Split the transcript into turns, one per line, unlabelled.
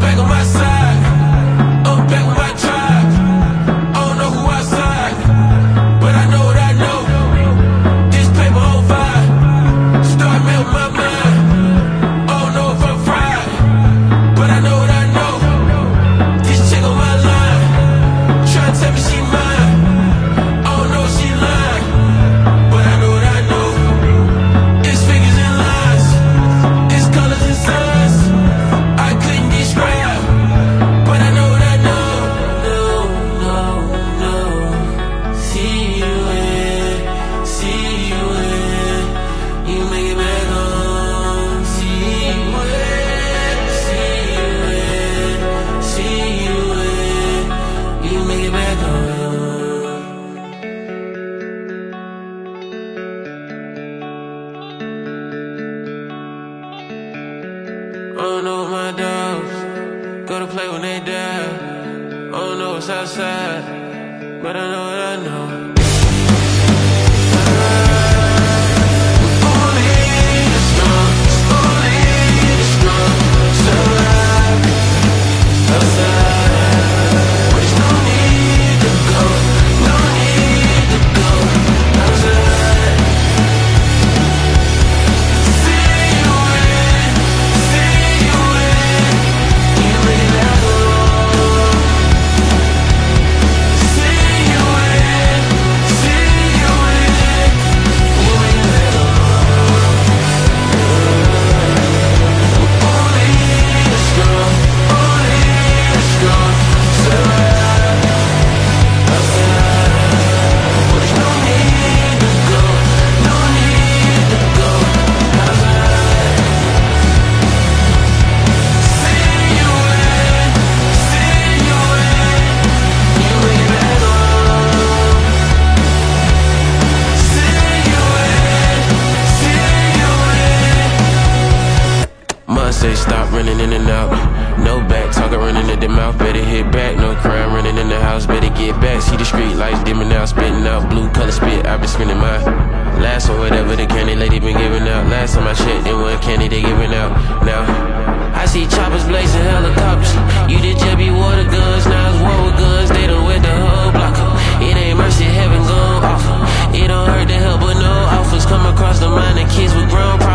back on my side. I'm back with my tribe. I don't know who outside, but I know what I know. This paper on fire. Start melting my mind. I don't know if I'm fried, but I know what I know. This chick on my line, tryna tell me she mine. I don't know if she lying, but I know what I know. It's figures and lines, it's colors and signs. I couldn't describe, but I know what I know. No, no, no. See you in, you make it back home. See you in, you make it back home. I don't know what my dogs go to play when they die. I don't know what's outside, but I know what I know. Only the strong survive outside. There's no need to go outside. See you in, you make it back home. See you in, you make it back home. Only the strong survive outside. There's no need to go outside. See you in, you make it back home. See you in. Must say stop running in and out. No back, talking running at the mouth. Better hit back, no crime running in the house. Better get back, see the street lights dimming out. Spitting out blue color spit, I've been spending my last one, whatever the candy lady been giving out. Last time I checked, it wasn't candy they giving out. Now I see choppers blazing helicopters. You did just be water guns, now it's war with guns. They done wet the whole block up. It ain't mercy, heaven gone off. It don't hurt to help, but no offers come across the mind of kids with grown